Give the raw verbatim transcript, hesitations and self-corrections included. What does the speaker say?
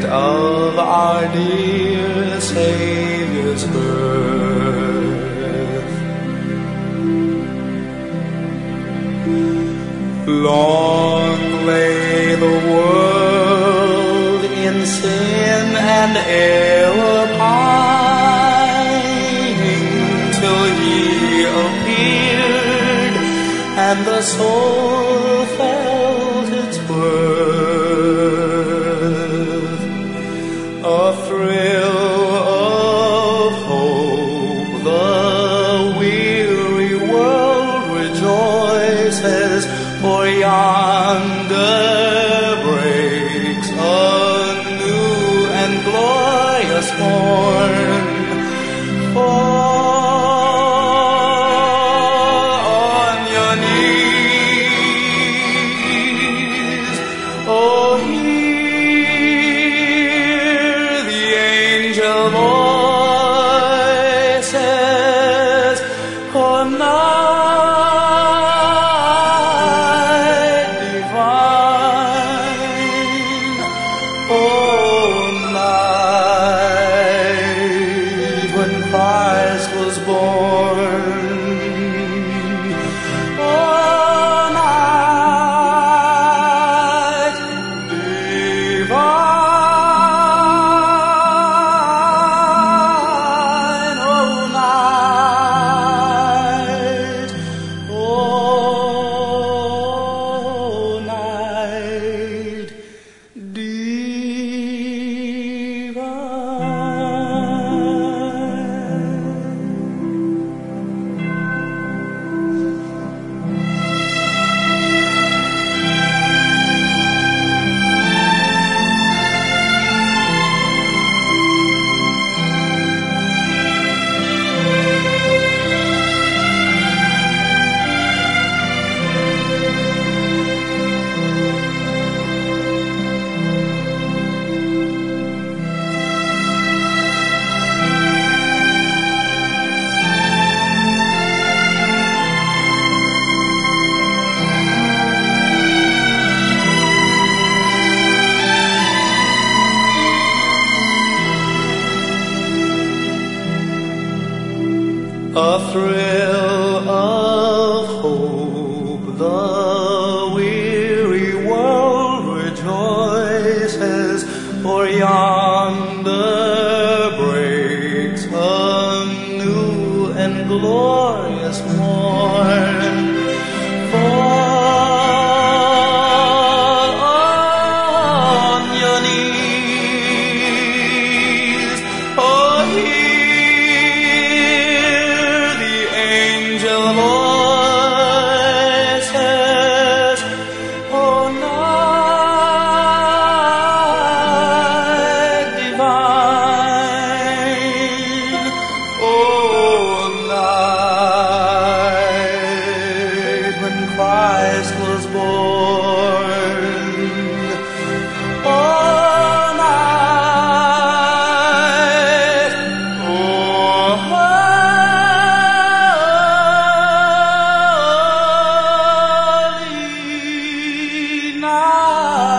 of our dear Savior's birth. Long lay the world in sin and error pining, till He appeared and the soul felt its worth. A thrill of hope, the weary world rejoices, for yonder breaks a new and glorious morn. For on your knees, oh, hear the angel voices, oh, night divine, oh, night when Christ was born. Oh, night divine, oh, night, oh, night a thrill of hope, the weary world rejoices, for yonder breaks a new and glorious morn. For on your knees, oh, voices, oh, night divine, oh, night when Christ was born. Oh, night, oh, night.